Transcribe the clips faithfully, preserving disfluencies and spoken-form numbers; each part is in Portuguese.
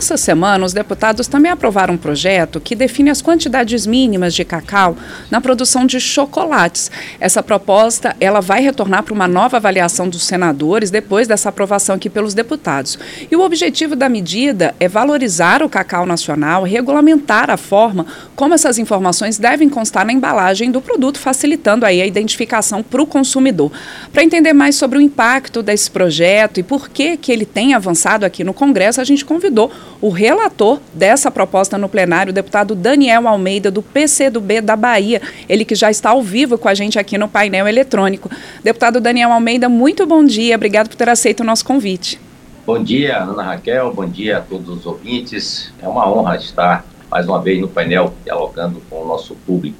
nessa semana, os deputados também aprovaram um projeto que define as quantidades mínimas de cacau na produção de chocolates. Essa proposta ela vai retornar para uma nova avaliação dos senadores depois dessa aprovação aqui pelos deputados. E o objetivo da medida é valorizar o cacau nacional, regulamentar a forma como essas informações devem constar na embalagem do produto, facilitando aí a identificação para o consumidor. Para entender mais sobre o impacto desse projeto e por que que ele tem avançado aqui no Congresso, a gente convidou o relator dessa proposta no plenário, o deputado Daniel Almeida, do P C do B da Bahia, ele que já está ao vivo com a gente aqui no painel eletrônico. Deputado Daniel Almeida, muito bom dia, obrigado por ter aceito o nosso convite. Bom dia, Ana Raquel, bom dia a todos os ouvintes. É uma honra estar mais uma vez no painel dialogando com o nosso público.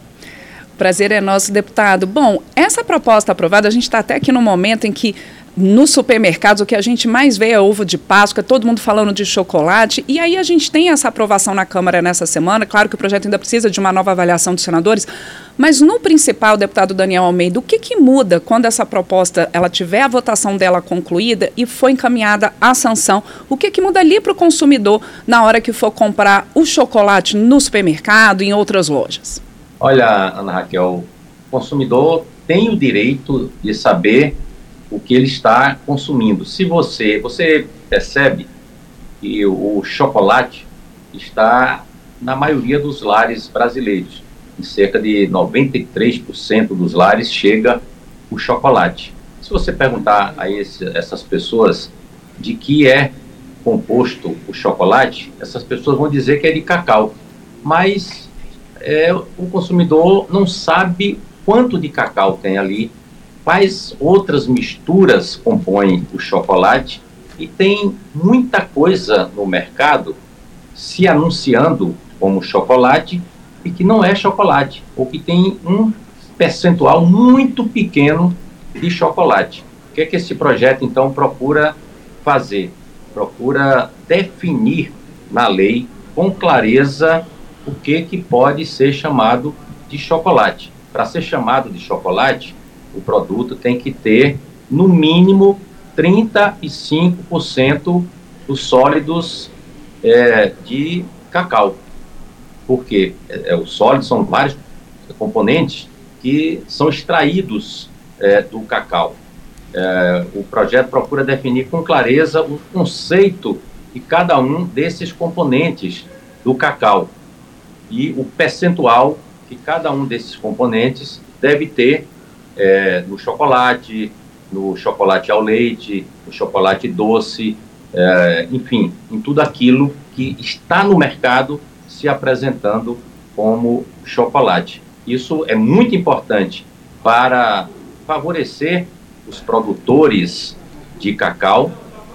Prazer é nosso, deputado. Bom, essa proposta aprovada, a gente está até aqui no momento em que nos supermercados o que a gente mais vê é ovo de Páscoa, todo mundo falando de chocolate, e aí a gente tem essa aprovação na Câmara nessa semana. Claro que o projeto ainda precisa de uma nova avaliação dos senadores, mas no principal, deputado Daniel Almeida, o que que muda quando essa proposta ela tiver a votação dela concluída e for encaminhada à sanção? O que que muda ali para o consumidor na hora que for comprar o chocolate no supermercado e em outras lojas? Olha, Ana Raquel, o consumidor tem o direito de saber o que ele está consumindo. Se você, você percebe que o, o chocolate está na maioria dos lares brasileiros. Em cerca de noventa e três por cento dos lares chega o chocolate. Se você perguntar a esse, essas pessoas de que é composto o chocolate, essas pessoas vão dizer que é de cacau. Mas é, o consumidor não sabe quanto de cacau tem ali, quais outras misturas compõem o chocolate, e tem muita coisa no mercado se anunciando como chocolate e que não é chocolate, ou que tem um percentual muito pequeno de chocolate. O que é que esse projeto, então, procura fazer? Procura definir na lei com clareza o que, que pode ser chamado de chocolate. Para ser chamado de chocolate, o produto tem que ter, no mínimo, trinta e cinco por cento dos sólidos é, de cacau. Porque é, os sólidos são vários componentes que são extraídos é, do cacau. É, o projeto procura definir com clareza o conceito de cada um desses componentes do cacau e o percentual que cada um desses componentes deve ter É, no chocolate, no chocolate ao leite, no chocolate doce, é, enfim, em tudo aquilo que está no mercado se apresentando como chocolate. Isso é muito importante para favorecer os produtores de cacau,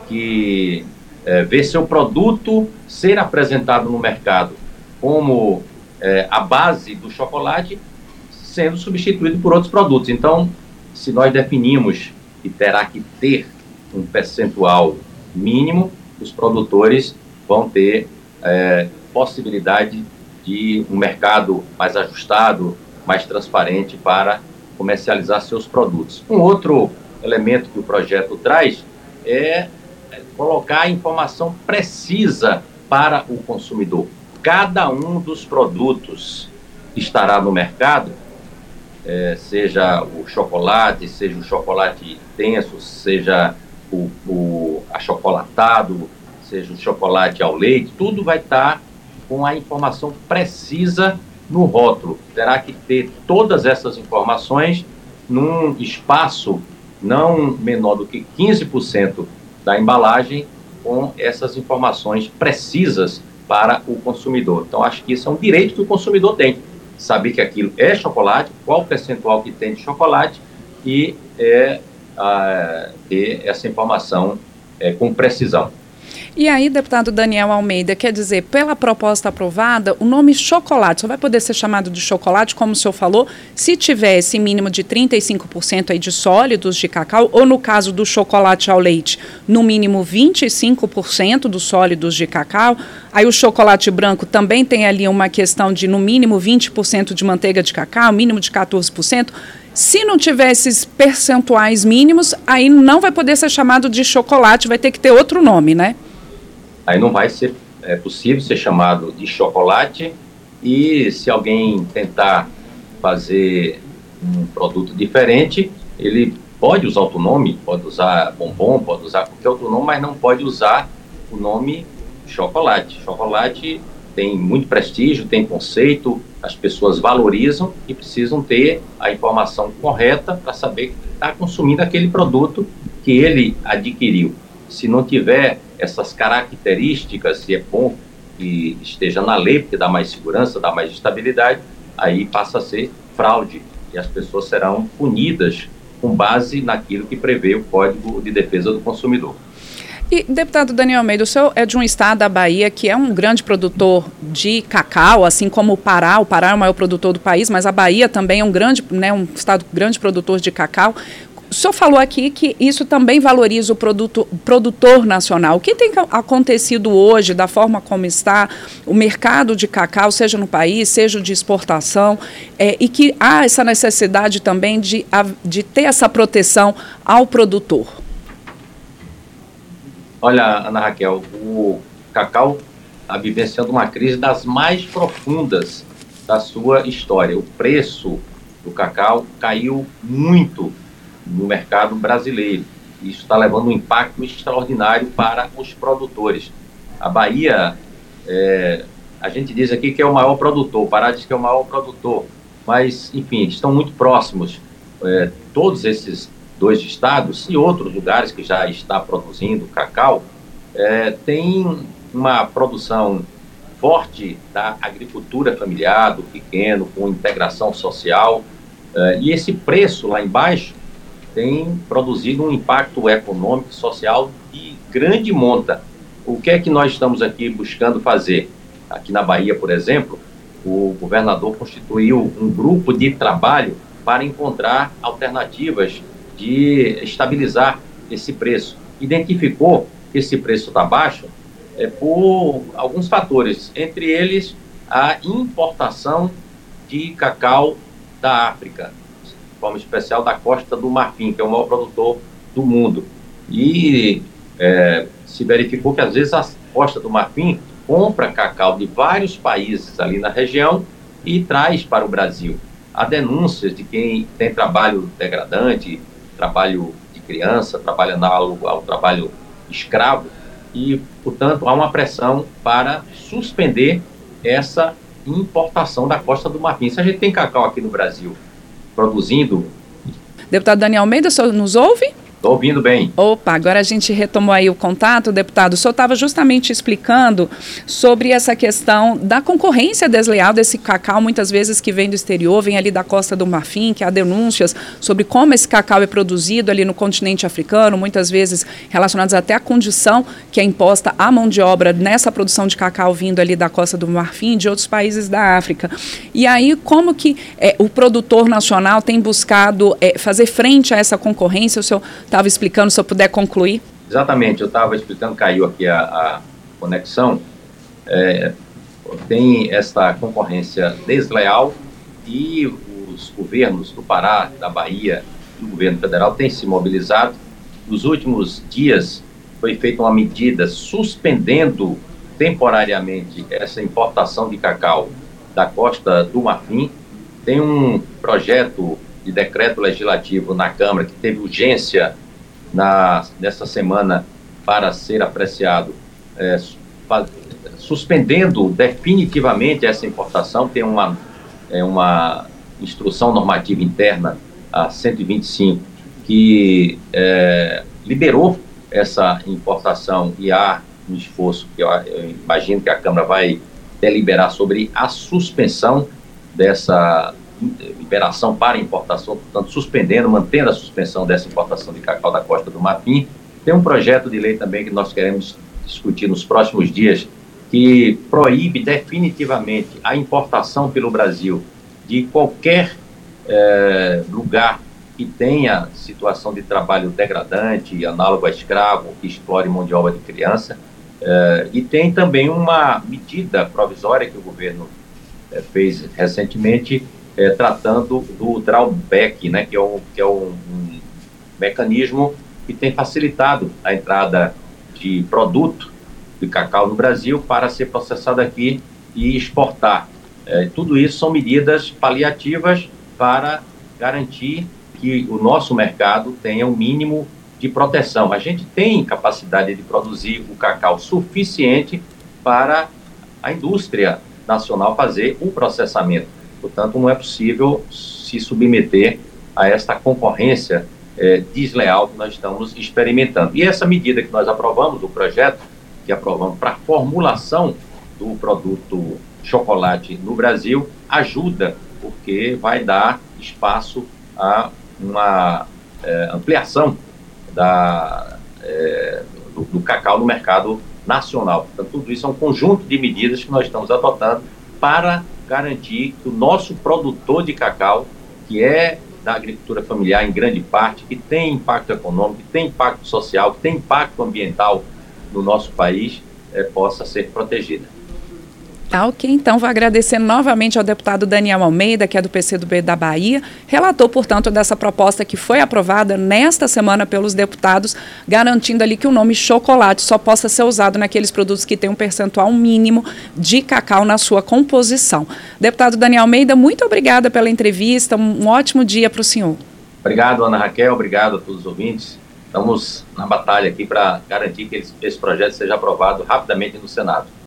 que é, vê seu produto ser apresentado no mercado como é, a base do chocolate, sendo substituído por outros produtos. Então, se nós definimos que terá que ter um percentual mínimo, os produtores vão ter é, possibilidade de um mercado mais ajustado, mais transparente para comercializar seus produtos. Um outro elemento que o projeto traz é colocar a informação precisa para o consumidor. Cada um dos produtos que estará no mercado, É, seja o chocolate, seja o chocolate denso, seja o, o achocolatado, seja o chocolate ao leite, tudo vai estar com a informação precisa no rótulo. Terá que ter todas essas informações num espaço não menor do que quinze por cento da embalagem, com essas informações precisas para o consumidor. Então, acho que isso é um direito que o consumidor tem. Saber que aquilo é chocolate, qual o percentual que tem de chocolate e é, a, ter essa informação é, com precisão. E aí, deputado Daniel Almeida, quer dizer, pela proposta aprovada, o nome chocolate só vai poder ser chamado de chocolate, como o senhor falou, se tiver esse mínimo de trinta e cinco por cento aí de sólidos de cacau, ou no caso do chocolate ao leite, no mínimo vinte e cinco por cento dos sólidos de cacau. Aí o chocolate branco também tem ali uma questão de no mínimo vinte por cento de manteiga de cacau, mínimo de quatorze por cento. Se não tiver esses percentuais mínimos, aí não vai poder ser chamado de chocolate, vai ter que ter outro nome, né? Aí não vai ser é, possível ser chamado de chocolate, e se alguém tentar fazer um produto diferente, ele pode usar outro nome, pode usar bombom, pode usar qualquer outro nome, mas não pode usar o nome chocolate. Chocolate tem muito prestígio, tem conceito, as pessoas valorizam e precisam ter a informação correta para saber que está consumindo aquele produto que ele adquiriu. Se não tiver essas características, se é bom que esteja na lei, porque dá mais segurança, dá mais estabilidade, aí passa a ser fraude e as pessoas serão punidas com base naquilo que prevê o Código de Defesa do Consumidor. E, deputado Daniel Almeida, o senhor é de um estado da Bahia que é um grande produtor de cacau, assim como o Pará. O Pará é o maior produtor do país, mas a Bahia também é um grande, né, um estado grande produtor de cacau. O senhor falou aqui que isso também valoriza o produto, produtor nacional. O que tem acontecido hoje, da forma como está o mercado de cacau, seja no país, seja de exportação, é, e que há essa necessidade também de, de ter essa proteção ao produtor? Olha, Ana Raquel, o cacau está vivenciando uma crise das mais profundas da sua história. O preço do cacau caiu muito no mercado brasileiro. Isso está levando um impacto extraordinário para os produtores. A Bahia, é, a gente diz aqui que é o maior produtor, o Pará diz que é o maior produtor, mas, enfim, estão muito próximos. É, todos esses dois estados e outros lugares que já está produzindo cacau, é, tem uma produção forte da agricultura familiar, do pequeno, com integração social, é, e esse preço lá embaixo tem produzido um impacto econômico e social de grande monta. O que é que nós estamos aqui buscando fazer? Aqui na Bahia, por exemplo, o governador constituiu um grupo de trabalho para encontrar alternativas de estabilizar esse preço. Identificou que esse preço está baixo é, por alguns fatores, entre eles a importação de cacau da África, de forma especial da Costa do Marfim, que é o maior produtor do mundo. E é, se verificou que às vezes a Costa do Marfim compra cacau de vários países ali na região e traz para o Brasil. Há denúncias de quem tem trabalho degradante, trabalho de criança, trabalho análogo ao trabalho escravo, e, portanto, há uma pressão para suspender essa importação da Costa do Marfim. Se a gente tem cacau aqui no Brasil produzindo... Deputado Daniel Almeida, o senhor nos ouve? Estou ouvindo bem. Opa, agora a gente retomou aí o contato, deputado. O senhor estava justamente explicando sobre essa questão da concorrência desleal desse cacau, muitas vezes que vem do exterior, vem ali da Costa do Marfim, que há denúncias sobre como esse cacau é produzido ali no continente africano, muitas vezes relacionados até à condição que é imposta à mão de obra nessa produção de cacau vindo ali da Costa do Marfim e de outros países da África. E aí, como que é, o produtor nacional tem buscado é, fazer frente a essa concorrência? O senhor estava explicando, se eu puder concluir. Exatamente, eu estava explicando, caiu aqui a, a conexão. É, tem essa concorrência desleal e os governos do Pará, da Bahia e o governo federal têm se mobilizado. Nos últimos dias foi feita uma medida suspendendo temporariamente essa importação de cacau da Costa do Marfim. Tem um projeto de decreto legislativo na Câmara que teve urgência na, nessa semana para ser apreciado, é, suspendendo definitivamente essa importação. Tem uma, é, uma instrução normativa interna, a cento e vinte e cinco, que é, liberou essa importação, e há um esforço que eu, eu imagino que a Câmara vai deliberar sobre a suspensão dessa liberação para importação, portanto, suspendendo, mantendo a suspensão dessa importação de cacau da Costa do Marfim. Tem um projeto de lei também que nós queremos discutir nos próximos dias, que proíbe definitivamente a importação pelo Brasil de qualquer eh, lugar que tenha situação de trabalho degradante, análogo a escravo, que explore mão de obra de criança. Eh, e tem também uma medida provisória que o governo eh, fez recentemente, É, tratando do drawback, né, que é, um, que é um, um mecanismo que tem facilitado a entrada de produto de cacau no Brasil para ser processado aqui e exportar. É, tudo isso são medidas paliativas para garantir que o nosso mercado tenha um mínimo de proteção. A gente tem capacidade de produzir o cacau suficiente para a indústria nacional fazer o processamento. Portanto, não é possível se submeter a esta concorrência é, desleal que nós estamos experimentando. E essa medida que nós aprovamos, o projeto que aprovamos para a formulação do produto chocolate no Brasil, ajuda, porque vai dar espaço a uma é, ampliação da, é, do, do cacau no mercado nacional. Portanto, tudo isso é um conjunto de medidas que nós estamos adotando para garantir que o nosso produtor de cacau, que é da agricultura familiar em grande parte, que tem impacto econômico, que tem impacto social, que tem impacto ambiental no nosso país, é, possa ser protegida. Tá, ok, então vou agradecer novamente ao deputado Daniel Almeida, que é do P C do B da Bahia, relator, portanto, dessa proposta que foi aprovada nesta semana pelos deputados, garantindo ali que o nome chocolate só possa ser usado naqueles produtos que têm um percentual mínimo de cacau na sua composição. Deputado Daniel Almeida, muito obrigada pela entrevista, um ótimo dia para o senhor. Obrigado, Ana Raquel, obrigado a todos os ouvintes. Estamos na batalha aqui para garantir que esse projeto seja aprovado rapidamente no Senado.